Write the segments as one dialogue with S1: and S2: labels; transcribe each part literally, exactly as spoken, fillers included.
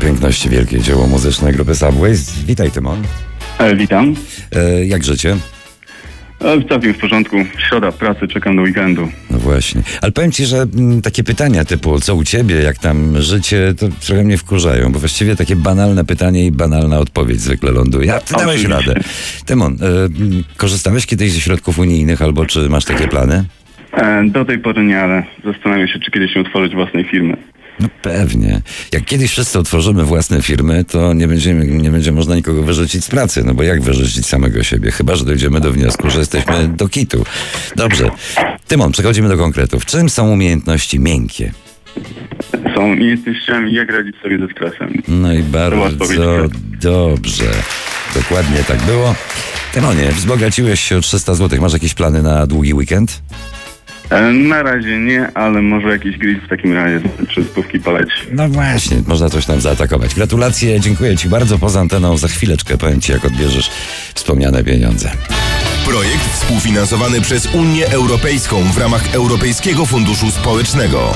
S1: piękności wielkie dzieło muzyczne grupy Subways. Witaj, Tymon.
S2: E, witam.
S1: E, jak życie?
S2: E, całkiem w porządku. Środa pracy, czekam do weekendu.
S1: No właśnie. Ale powiem ci, że m, takie pytania typu co u ciebie, jak tam życie, to trochę mnie wkurzają, bo właściwie takie banalne pytanie i banalna odpowiedź zwykle ląduje. A ty dałeś radę. Tymon, e, m, korzystałeś kiedyś ze środków unijnych albo czy masz takie plany?
S2: E, do tej pory nie, ale zastanawiam się, czy kiedyś nie otworzyć własnej firmy.
S1: No pewnie. Jak kiedyś wszyscy otworzymy własne firmy, to nie, będziemy, nie będzie można nikogo wyrzucić z pracy. No bo jak wyrzucić samego siebie? Chyba że dojdziemy do wniosku, że jesteśmy do kitu. Dobrze. Tymon, przechodzimy do konkretów. Czym są umiejętności miękkie?
S2: Są umiejętnościami, jak radzić sobie ze stresem.
S1: No i bardzo dobrze. Dokładnie tak było. Tymonie, wzbogaciłeś się o trzysta złotych. Masz jakieś plany na długi weekend?
S2: E, na razie nie, ale może jakiś grill w takim razie, czy spówki paleć.
S1: No właśnie, można coś tam zaatakować. Gratulacje, dziękuję ci bardzo. Poza anteną za chwileczkę powiem ci, jak odbierzesz wspomniane pieniądze.
S3: Projekt współfinansowany przez Unię Europejską w ramach Europejskiego Funduszu Społecznego.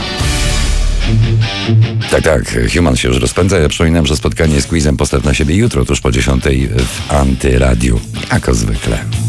S1: Tak, tak, Human się już rozpędza. Ja przypominam, że spotkanie z quizem Postaw na siebie jutro, tuż po dziesiątej w Antyradiu. Jako zwykle.